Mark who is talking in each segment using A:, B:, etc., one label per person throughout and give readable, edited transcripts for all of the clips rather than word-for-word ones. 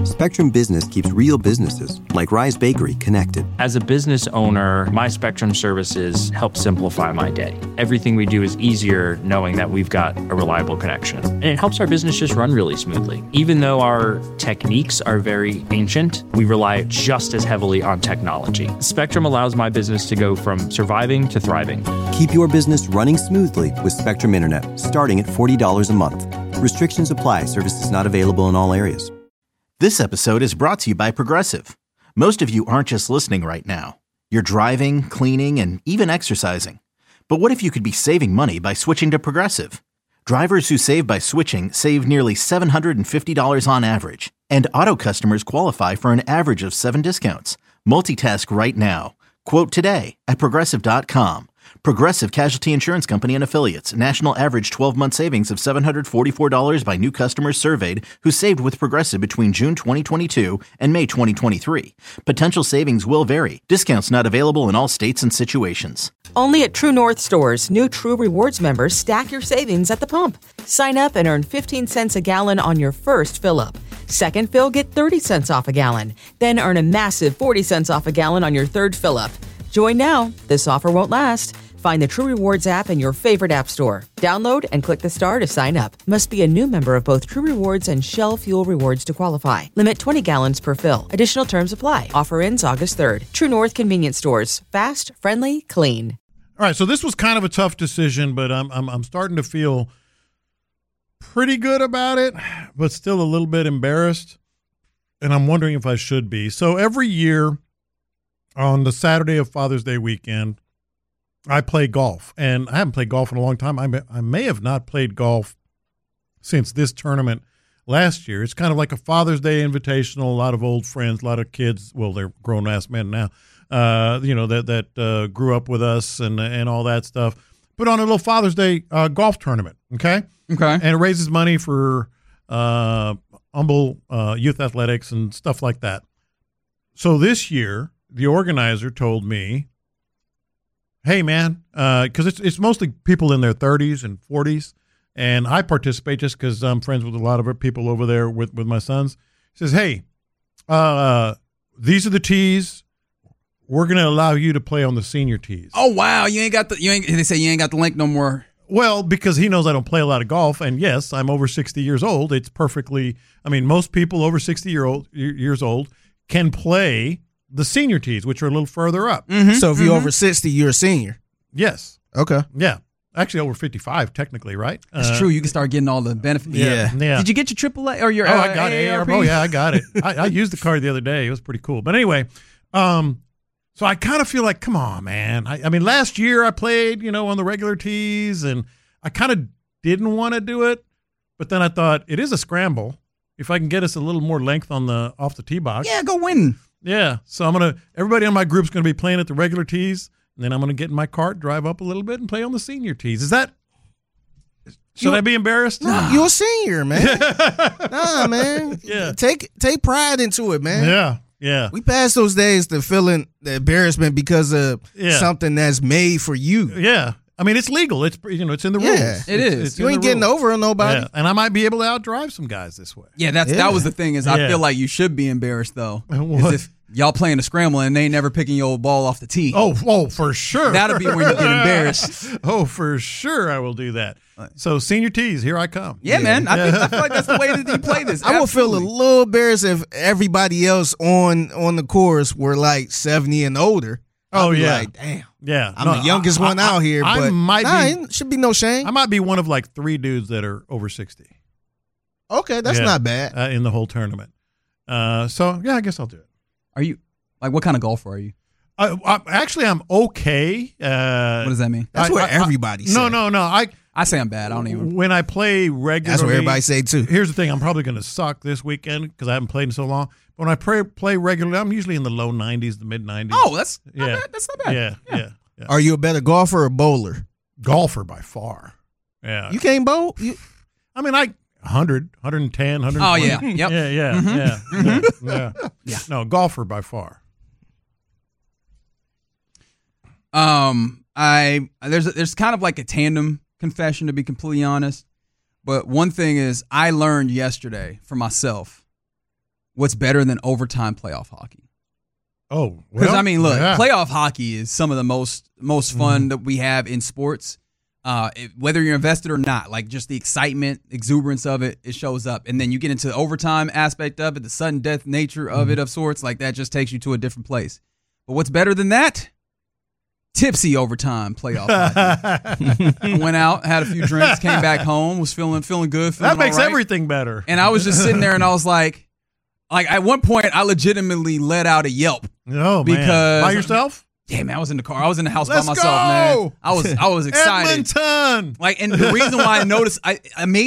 A: Spectrum Business keeps real businesses, like Rise Bakery, connected.
B: As a business owner, my Spectrum services help simplify my day. Everything we do is easier knowing that we've got a reliable connection. And it helps our business just run really smoothly. Even though our techniques are very ancient, we rely just as heavily on technology. Spectrum allows my business to go from surviving to thriving.
A: Keep your business running smoothly with Spectrum Internet, starting at $40 a month. Restrictions apply. Services not available in all areas.
C: This episode is brought to you by Progressive. Most of you aren't just listening right now. You're driving, cleaning, and even exercising. But what if you could be saving money by switching to Progressive? Drivers who save by switching save nearly $750 on average. And auto customers qualify for an average of 7 discounts. Multitask right now. Quote today at Progressive.com. Progressive Casualty Insurance Company and Affiliates. National average 12-month savings of $744 by new customers surveyed who saved with Progressive between June 2022 and May 2023. Potential savings will vary. Discounts not available in all states and situations.
D: Only at True North stores, new True Rewards members stack your savings at the pump. Sign up and earn 15 cents a gallon on your first fill-up. Second fill, get 30 cents off a gallon. Then earn a massive 40 cents off a gallon on your third fill-up. Join now. This offer won't last. Find the True Rewards app in your favorite app store. Download and click the star to sign up. Must be a new member of both True Rewards and Shell Fuel Rewards to qualify. Limit 20 gallons per fill. Additional terms apply. Offer ends August 3rd. True North Convenience Stores. Fast, friendly, clean.
E: All right, so this was kind of a tough decision, but I'm starting to feel pretty good about it, but still a little bit embarrassed, and I'm wondering if I should be. So every year on the Saturday of Father's Day weekend, I play golf, and I haven't played golf in a long time. I may have not played golf since this tournament last year. It's kind of like a Father's Day invitational. A lot of old friends, a lot of kids. Well, they're grown-ass men now. That grew up with us and all that stuff. Put on a little Father's Day golf tournament. Okay. And it raises money for Humble Youth Athletics and stuff like that. So this year, the organizer told me, hey, man, because it's mostly people in their 30s and 40s, and I participate just because I'm friends with a lot of people over there with my sons. He says, hey, these are the tees. We're going to allow you to play on the senior tees.
F: Oh, wow. They say you ain't got the link no more.
E: Well, because he knows I don't play a lot of golf, and yes, I'm over 60 years old. It's perfectly, most people over 60 years old can play the senior tees, which are a little further up.
G: Mm-hmm. So if you're over 60, you're a senior?
E: Yes.
G: Okay.
E: Yeah. Actually, over 55, technically, right?
F: That's true. You can start getting all the benefits.
E: Yeah.
F: Did you get your AAA or your
E: I got
F: AARP?
E: Oh, yeah, I got it. I used the card the other day. It was pretty cool. But anyway, so I kind of feel like, come on, man. I mean, last year I played, on the regular tees, and I kind of didn't want to do it. But then I thought, it is a scramble. If I can get us a little more length off the tee box.
F: Yeah, go win.
E: Yeah, so everybody on my group's going to be playing at the regular tees, and then I'm going to get in my cart, drive up a little bit, and play on the senior tees. Should I be embarrassed?
G: No, you're a senior, man. Nah, man.
E: Yeah.
G: Take pride into it, man.
E: Yeah.
G: We passed those days to feeling the embarrassment because of something that's made for you.
E: Yeah. It's legal. It's it's in the rules.
F: It is.
G: You ain't getting over on nobody.
E: Yeah. And I might be able to outdrive some guys this way.
F: Yeah, that was the thing is I feel like you should be embarrassed though.
E: What?
F: If y'all playing a scramble and they ain't never picking your ball off the tee.
E: Oh, for sure.
F: That'll be when you get embarrassed.
E: Oh, for sure I will do that. So senior tees, here I come.
F: Yeah, man. I feel like that's the way that you play this.
G: I would feel a little embarrassed if everybody else on the course were like 70 and older.
E: Oh, yeah.
G: Like, damn.
E: Yeah.
G: I'm the youngest one out here, but it should be no shame.
E: I might be one of like 3 dudes that are over 60.
G: Okay, that's not bad.
E: In the whole tournament. So, yeah, I guess I'll do it.
F: Are you, what kind of golfer are you?
E: Actually, I'm okay.
F: What does that mean?
G: That's what everybody says.
E: No.
F: I say I'm bad. I don't even.
E: When I play regularly.
G: That's what everybody say, too.
E: Here's the thing. I'm probably going to suck this weekend because I haven't played in so long. But when I play regularly, I'm usually in the low 90s, the mid 90s.
F: Oh, that's not bad. That's not bad.
E: Yeah.
G: Are you a better golfer or bowler?
E: Golfer by far. Yeah.
G: You can't bowl?
E: 100, 110, 120.
F: Oh, yeah. Yep.
E: Yeah.
F: Yeah.
E: No, golfer by far.
F: There's kind of like a tandem confession, to be completely honest. But one thing is I learned yesterday for myself, what's better than overtime playoff hockey?
E: Oh,
F: Because,
E: well,
F: look,
E: yeah.
F: playoff hockey is some of the most fun that we have in sports. Whether you're invested or not, like just the excitement, exuberance of it, it shows up. And then you get into the overtime aspect of it, the sudden death nature of it of sorts, like that just takes you to a different place. But what's better than that? Tipsy overtime playoff hockey. Went out, had a few drinks, came back home, was feeling good. Feeling
E: That makes
F: all right.
E: everything better.
F: And I was just sitting there and I was like at one point I legitimately let out a yelp.
E: Oh, man.
F: Because-
E: By yourself?
F: Yeah, man, I was in the car. I was in the house
E: Let's
F: by myself,
E: go!
F: man. I was excited.
E: Edmonton!
F: Like, and the reason why I noticed, I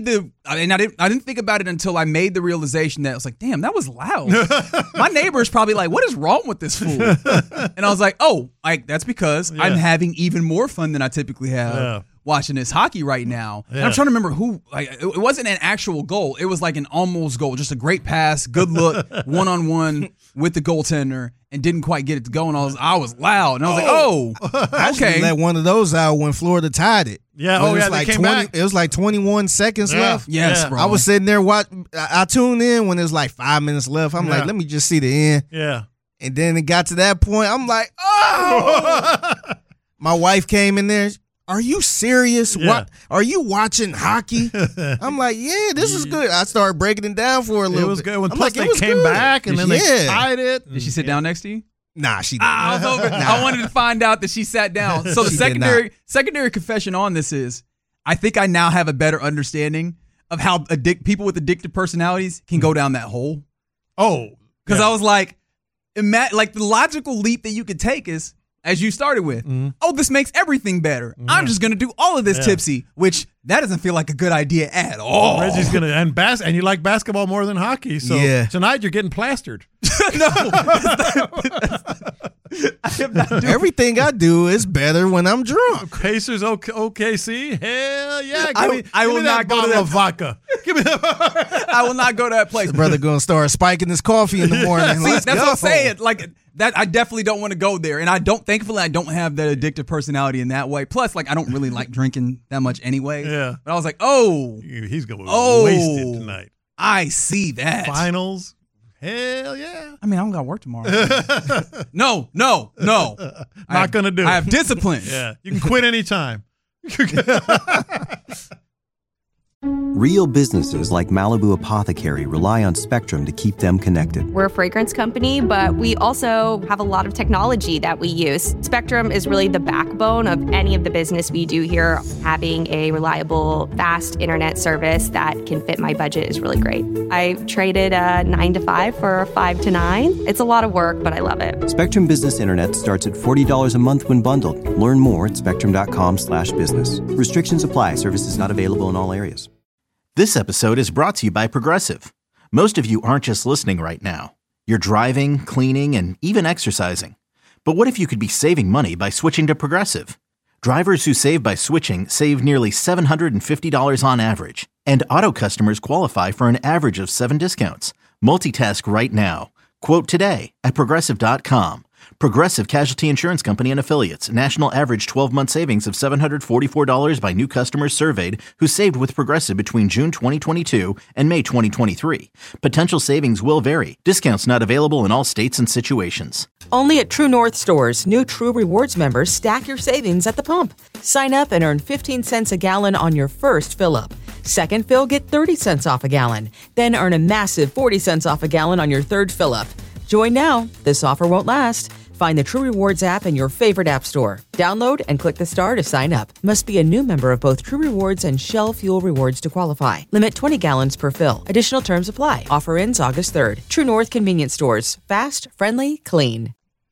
F: didn't think about it until I made the realization that I was like, damn, that was loud. My neighbor's probably like, what is wrong with this fool? And I was like, oh, like that's because I'm having even more fun than I typically have watching this hockey right now. And I'm trying to remember who. Like, it wasn't an actual goal. It was like an almost goal, just a great pass, good look, 1-on-1 with the goaltender, and didn't quite get it to go. And I was loud, and I was like,
G: I
F: okay.
G: let one of those out when Florida tied it.
E: Yeah,
G: When
E: oh,
G: it was
E: yeah, they
G: like
E: came
G: 20,
E: back.
G: It was like 21 seconds left.
F: Yes,
E: Yeah.
F: bro.
G: I was sitting there I tuned in when there's like 5 minutes left. I'm like, let me just see the end.
E: Yeah.
G: And then it got to that point. I'm like, oh. My wife came in there. Are you serious?
E: Yeah.
G: What? Are you watching hockey? I'm like, yeah, this is good. I started breaking it down for a
E: It
G: little
E: was
G: bit.
E: good. When
G: I'm
E: plus
G: like, it
E: they
G: was
E: came
G: good.
E: back and then they
G: Yeah.
E: tied it.
F: Did she sit down next to you?
G: Nah, she didn't.
F: I was over. I wanted to find out that she sat down. So the
G: She did
F: secondary confession on this is, I think I now have a better understanding of how people with addictive personalities can go down that hole.
E: Oh.
F: Because
E: yeah.
F: I was like, like the logical leap that you could take is, as you started with, oh, this makes everything better. I'm just going to do all of this tipsy, which that doesn't feel like a good idea at all.
E: Reggie's gonna and you like basketball more than hockey, so
G: Yeah.
E: tonight you're getting plastered.
F: No. I am not doing
G: Everything I do is better when I'm drunk.
E: Pacers, OKC, hell yeah!
F: I
E: Give
F: will
E: me
F: not
E: that
F: go to
E: bottle
F: that-
E: of vodka. Give me that.
F: I will not go to that place.
G: Brother gonna start spiking his coffee in the morning.
F: See,
G: Let's
F: that's
G: go.
F: what I'm saying. Like that, I definitely don't want to go there, and thankfully, I don't have that addictive personality in that way. Plus, like I don't really like drinking that much anyway.
E: Yeah.
F: But I was like, oh,
E: He's gonna be
F: Oh.
E: wasted tonight.
F: I see that.
E: Finals, hell yeah!
F: I mean, I don't got work tomorrow. No.
E: Not gonna do it.
F: I have discipline.
E: Yeah, you can quit anytime.
A: Real businesses like Malibu Apothecary rely on Spectrum to keep them connected.
H: We're a fragrance company, but we also have a lot of technology that we use. Spectrum is really the backbone of any of the business we do here. Having a reliable, fast internet service that can fit my budget is really great. I traded a 9 to 5 for a 5 to 9. It's a lot of work, but I love it.
A: Spectrum Business Internet starts at $40 a month when bundled. Learn more at spectrum.com/business. Restrictions apply. Services not available in all areas.
C: This episode is brought to you by Progressive. Most of you aren't just listening right now. You're driving, cleaning, and even exercising. But what if you could be saving money by switching to Progressive? Drivers who save by switching save nearly $750 on average. And auto customers qualify for an average of 7 discounts. Multitask right now. Quote today at Progressive.com. Progressive Casualty Insurance Company and Affiliates. National average 12-month savings of $744 by new customers surveyed who saved with Progressive between June 2022 and May 2023. Potential savings will vary. Discounts not available in all states and situations.
D: Only at True North stores, new True Rewards members stack your savings at the pump. Sign up and earn 15 cents a gallon on your first fill-up. Second fill, get 30 cents off a gallon. Then earn a massive 40 cents off a gallon on your third fill-up. Join now. This offer won't last. Find the True Rewards app in your favorite app store. Download and click the star to sign up. Must be a new member of both True Rewards and Shell Fuel Rewards to qualify. Limit 20 gallons per fill. Additional terms apply. Offer ends August 3rd. True North Convenience Stores. Fast, friendly, clean.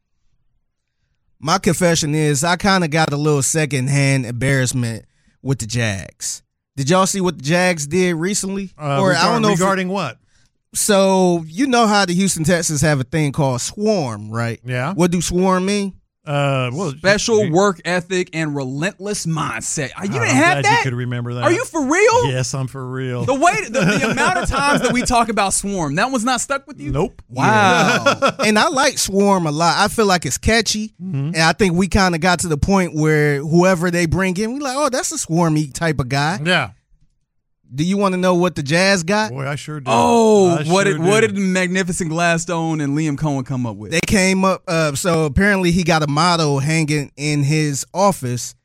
G: My confession is I kind of got a little secondhand embarrassment with the Jags. Did y'all see what the Jags did recently?
E: Regarding what?
G: So you know how the Houston Texans have a thing called Swarm, right?
E: Yeah.
G: What do Swarm mean?
F: Special work ethic and relentless mindset. You didn't
E: I'm
F: have
E: glad
F: that?
E: You could remember that.
F: Are you for real?
E: Yes, I'm for real.
F: The amount of times that we talk about Swarm, that one's not stuck with you?
E: Nope.
F: Wow.
G: And I like Swarm a lot. I feel like it's catchy. And I think we kind of got to the point where whoever they bring in, we like, oh, that's a Swarmy type of guy.
E: Yeah.
G: Do you want to know what the Jazz got?
E: Boy, I sure do.
F: Oh,
E: I
F: what
E: sure
F: did Magnificent Gladstone and Liam Cohen come up with?
G: They came up. So apparently he got a motto hanging in his office.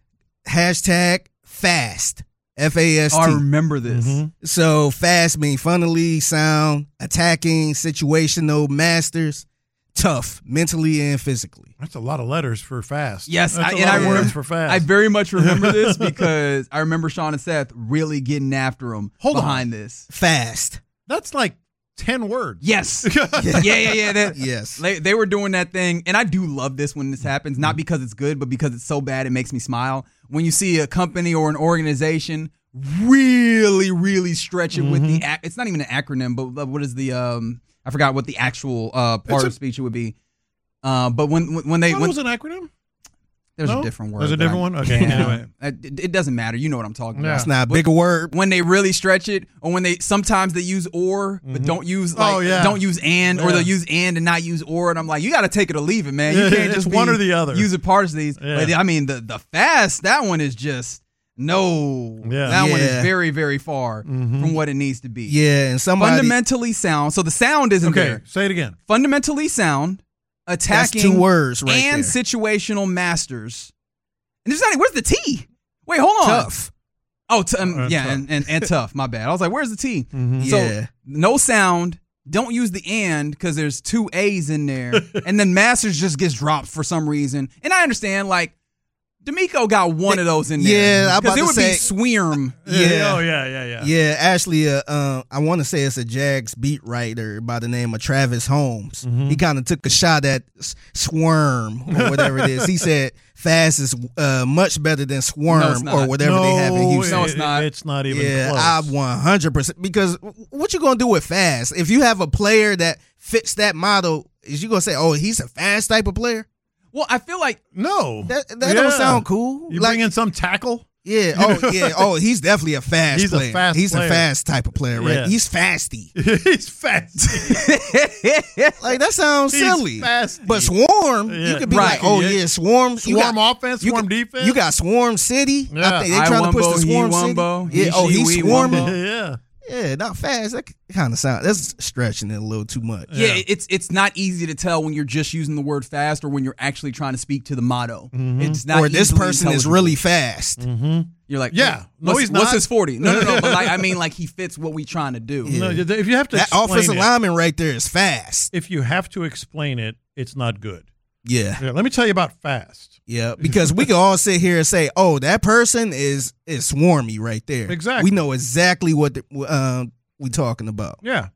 G: Hashtag fast. F-A-S-T.
F: Oh, I remember this.
G: So fast means funnily sound, attacking, situational, masters, tough, mentally and physically.
E: That's a lot of letters for fast.
F: Yes,
E: That's a
F: and
E: lot
F: I
E: of words for fast.
F: I very much remember this because I remember Sean and Seth really getting after him behind this.
G: Fast.
E: That's like 10 words.
F: Yes. Yeah.
G: Yes.
F: They were doing that thing, and I do love this when this happens, not because it's good, but because it's so bad it makes me smile. When you see a company or an organization really, really stretch it with the it's not even an acronym, but what is the I forgot what the actual part of the speech it would be. But when they
E: It was an acronym?
F: there's a different word.
E: There's a different one? Okay. Anyway.
F: It doesn't matter. You know what I'm talking
E: Yeah.
F: about.
G: It's not a bigger word.
F: When they really stretch it, or when they sometimes they use or but don't use don't use and, or they'll use and not use or, and I'm like, you got to take it or leave it, man. You can't just
E: It's one or the other.
F: Using parts of these.
E: Yeah.
F: But, I mean, the fast, that one is just no.
E: Yeah.
F: That one is
G: Yeah.
F: very, very far from what it needs to be.
G: Yeah, and somebody.
F: Fundamentally sound. So the sound isn't
E: Okay,
F: there.
E: say it again.
F: Fundamentally sound, attacking,
G: That's 2 words right
F: and
G: there.
F: situational masters. And there's not. Where's the T? Wait, hold on.
G: Tough.
F: Oh,
E: tough.
F: yeah, and tough. My bad. I was like, where's the T? So
G: Yeah.
F: no sound. Don't use the and because there's 2 A's in there, and then masters just gets dropped for some reason. And I understand, like, D'Amico got one of those in there.
G: Yeah, I'm about
F: because it
G: to
F: would
G: say-
F: be Swearm.
G: Yeah.
E: Oh, yeah.
G: Yeah, actually, I want to say it's a Jags beat writer by the name of Travis Holmes. He kind of took a shot at Swarm or whatever it is. He said fast is much better than
F: No, it's
G: Swarm
F: not.
G: or whatever they have in Houston.
F: No, it's not.
E: It's not even
G: Yeah,
E: close.
G: I 100%. Because what you gonna do with fast? If you have a player that fits that model, is you gonna say, oh, he's a fast type of player?
F: Well, I feel like
E: No.
G: That don't sound cool.
E: You
G: Like-
E: bring in some tackle?
G: Yeah. Oh, yeah. Oh, he's definitely a fast
E: He's a
G: player.
E: fast
G: He's
E: player.
G: a fast type of player, right?
E: Yeah.
G: He's fasty.
E: He's fast.
G: Like that sounds
E: He's
G: silly.
E: fasty.
G: But Swarm,
E: Yeah.
G: you could be
E: Right.
G: like, oh
E: Yeah.
G: yeah, Swarm. You
E: Swarm
G: got,
E: offense,
G: you
E: Swarm
G: got-
E: defense.
G: You got Swarm City.
E: Yeah.
G: I think they're trying to push the
F: he
G: Swarm
F: Wumbo,
G: City. Yeah.
F: he,
G: Oh,
F: she,
G: he's
F: we,
G: swarming.
F: Wumbo.
E: Yeah.
G: Yeah, not fast. That kind of sound. That's stretching it a little too much.
F: Yeah, it's not easy to tell when you're just using the word fast or when you're actually trying to speak to the motto. It's not.
G: Or this
F: easily
G: person is
F: intelligible.
G: really fast.
F: You're like,
E: Yeah.
F: wait,
E: No,
F: what's,
E: he's
F: what's
E: not.
F: his 40? No. But like, I mean, like he fits what we trying to do.
E: No, if you have to
G: That
E: explain
G: offensive
E: it,
G: lineman right there is fast.
E: if you have to explain it, it's not good.
G: Yeah.
E: Yeah, let me tell you about fast.
G: Yeah, because we can all sit here and say, "Oh, that person is swarmy right there."
E: Exactly.
G: We know exactly what we talking about.
E: Yeah.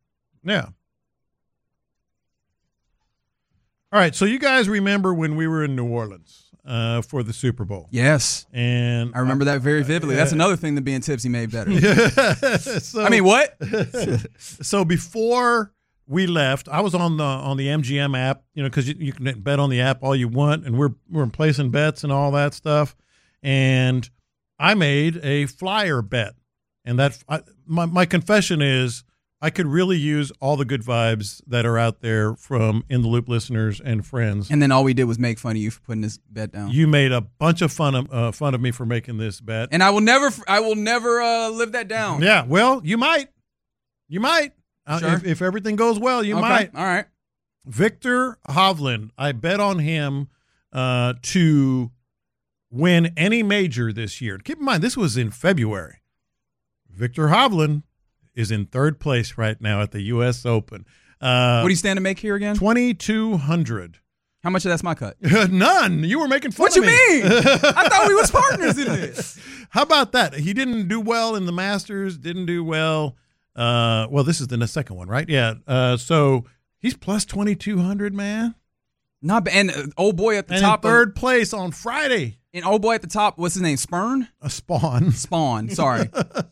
E: All right, so you guys remember when we were in New Orleans for the Super Bowl?
F: Yes,
E: And
F: I remember that very vividly. That's another thing that being tipsy made better.
E: so,
F: I mean, what?
E: So before we left, I was on the MGM app, because you can bet on the app all you want, and we're placing bets and all that stuff. And I made a flyer bet, and my confession is I could really use all the good vibes that are out there from In the Loop listeners and friends.
F: And then all we did was make fun of you for putting this bet down.
E: You made a bunch of fun of me for making this bet.
F: And I will never live that down.
E: Yeah, well, you might.
F: Sure.
E: If everything goes well, you
F: Okay,
E: might.
F: All right.
E: Victor Hovland, I bet on him to win any major this year. Keep in mind, this was in February. Victor Hovland is in third place right now at the U.S. Open.
F: What do you stand to make here again?
E: 2,200.
F: How much of that's my cut?
E: None. You were making fun
F: What
E: of
F: you
E: me.
F: mean? I thought we was partners in this.
E: How about that? He didn't do well in the Masters, didn't do well. Well, this is the second one, right? Yeah. So he's plus 2,200, man.
F: Not bad. And old boy at the
E: And
F: top.
E: in third place on Friday.
F: And old boy at the top, what's his name? Spurn?
E: A Spawn.
F: Spawn, sorry.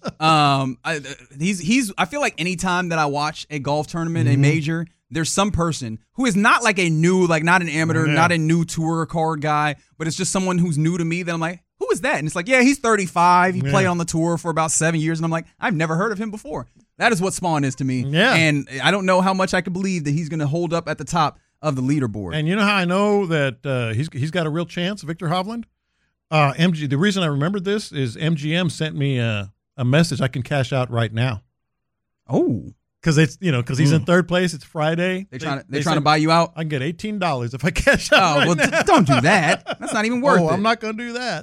F: He's I feel like anytime that I watch a golf tournament, a major, there's some person who is not like a new, like not an amateur,
E: Yeah.
F: not a new tour card guy, but it's just someone who's new to me that I'm like, who is that? And it's like, yeah, he's 35. He played on the tour for about 7 years. And I'm like, I've never heard of him before. That is what Spawn is to me.
E: Yeah.
F: And I don't know how much I can believe that he's going to hold up at the top of the leaderboard.
E: And you know how I know that he's got a real chance, Victor Hovland? The reason I remembered this is MGM sent me a a message, I can cash out right now.
F: Oh.
E: Because he's in third place. It's Friday.
F: They're trying to buy you out.
E: I can get $18 if I cash out. Now.
F: Don't do that. That's not even worth it.
E: I'm not going to do that.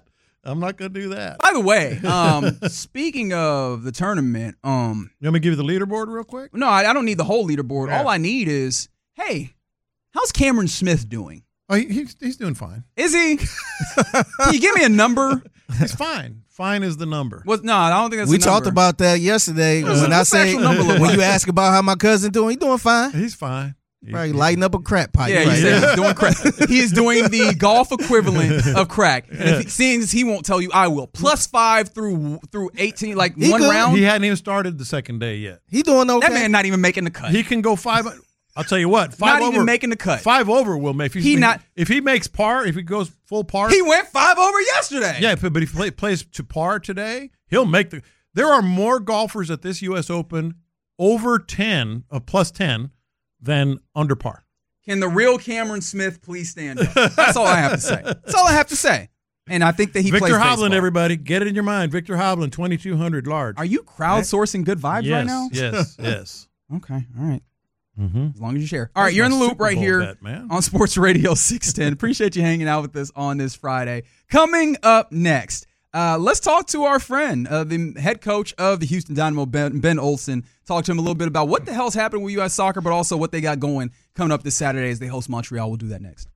F: By the way, speaking of the tournament,
E: you want me to give you the leaderboard real quick?
F: No, I don't need the whole leaderboard.
E: Yeah.
F: All I need is, hey, how's Cameron Smith doing?
E: Oh, he's doing fine.
F: Is he? Can you give me a number?
E: He's fine. Fine is the number.
F: No, I don't think that's.
G: We talked about that yesterday. When I say when you ask about how my cousin doing, he doing fine.
E: He's fine.
G: Probably lighting up a crack pipe.
F: Yeah,
G: right?
F: he's doing crack. He is doing the golf equivalent of crack. And seeing as he won't tell you, I will. +5 through 18, like
G: He
F: one
G: good.
F: round.
E: He hadn't even started the second day yet.
G: He doing okay.
F: That man not even making the cut.
E: He can go 5. I'll tell you what. 5
F: not
E: over,
F: even making the cut.
E: 5 over will make. If he makes par, if he goes full par,
F: He went 5 over yesterday.
E: yeah. But if he plays to par today, he'll make the. There are more golfers at this U.S. Open over 10, plus 10, than under par.
F: Can the real Cameron Smith please stand up? That's all I have to say. That's all I have to say. And I think that he plays
E: Victor Hovland,
F: baseball.
E: everybody, get it in your mind. Victor Hovland, 2,200 large.
F: Are you crowdsourcing good vibes right now?
E: Yes.
F: Okay, all right.
E: Mm-hmm.
F: As long as you share. All right, you're in the loop
E: Super
F: right
E: Bowl
F: here
E: bet, man.
F: on Sports Radio 610. Appreciate you hanging out with us on this Friday. Coming up next, let's talk to our friend, the head coach of the Houston Dynamo, Ben Olsen. Talk to him a little bit about what the hell's happening with U.S. Soccer, but also what they got going coming up this Saturday as they host Montreal. We'll do that next.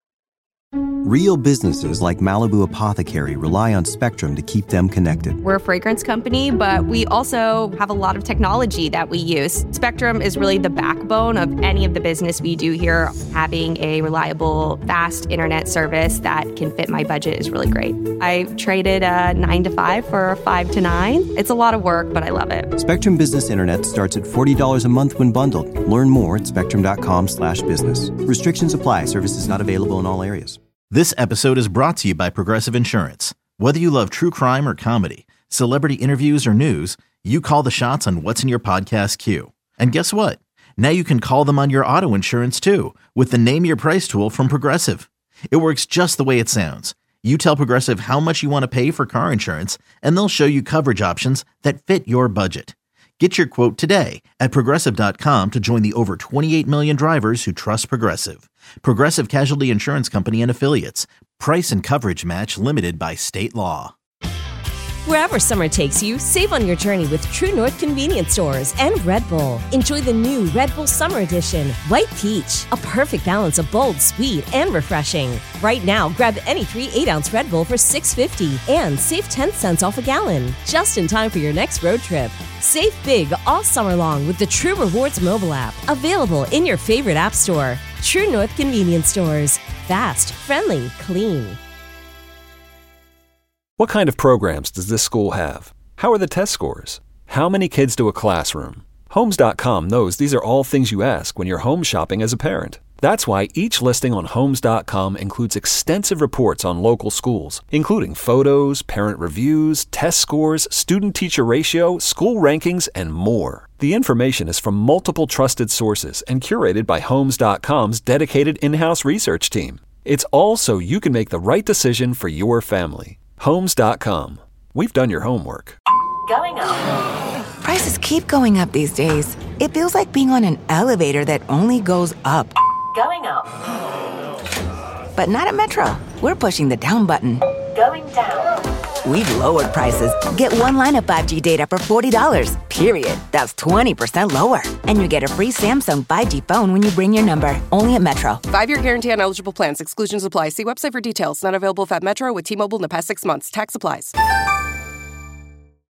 A: Real businesses like Malibu Apothecary rely on Spectrum to keep them connected.
H: We're a fragrance company, but we also have a lot of technology that we use. Spectrum is really the backbone of any of the business we do here. Having a reliable, fast internet service that can fit my budget is really great. I traded a 9 to 5 for a 5 to 9. It's a lot of work, but I love it.
A: Spectrum Business Internet starts at $40 a month when bundled. Learn more at spectrum.com/business. Restrictions apply. Services not available in all areas.
C: This episode is brought to you by Progressive Insurance. Whether you love true crime or comedy, celebrity interviews or news, you call the shots on what's in your podcast queue. And guess what? Now you can call them on your auto insurance too with the Name Your Price tool from Progressive. It works just the way it sounds. You tell Progressive how much you want to pay for car insurance, and they'll show you coverage options that fit your budget. Get your quote today at Progressive.com to join the over 28 million drivers who trust Progressive. Progressive Casualty Insurance Company and Affiliates. Price and coverage match limited by state law.
I: Wherever summer takes you, save on your journey with True North Convenience Stores and Red Bull. Enjoy the new Red Bull Summer Edition, White Peach, a perfect balance of bold, sweet, and refreshing. Right now, grab any 3 8-ounce Red Bull for $6.50 and save 10 cents off a gallon, just in time for your next road trip. Save big all summer long with the True Rewards mobile app, available in your favorite app store. True North Convenience Stores. Fast, friendly, clean.
J: What kind of programs does this school have? How are the test scores? How many kids do a classroom? Homes.com knows these are all things you ask when you're home shopping as a parent. That's why each listing on Homes.com includes extensive reports on local schools, including photos, parent reviews, test scores, student-teacher ratio, school rankings, and more. The information is from multiple trusted sources and curated by Homes.com's dedicated in-house research team. It's all so you can make the right decision for your family. Homes.com. We've done your homework.
K: Going up. Prices keep going up these days. It feels like being on an elevator that only goes up. Going up. But not at Metro. We're pushing the down button. Going down. We've lowered prices. Get one line of 5G data for $40, period. That's 20% lower. And you get a free Samsung 5G phone when you bring your number. Only at Metro.
L: 5-year guarantee on eligible plans. Exclusions apply. See website for details. Not available at Metro with T-Mobile in the past 6 months. Tax applies.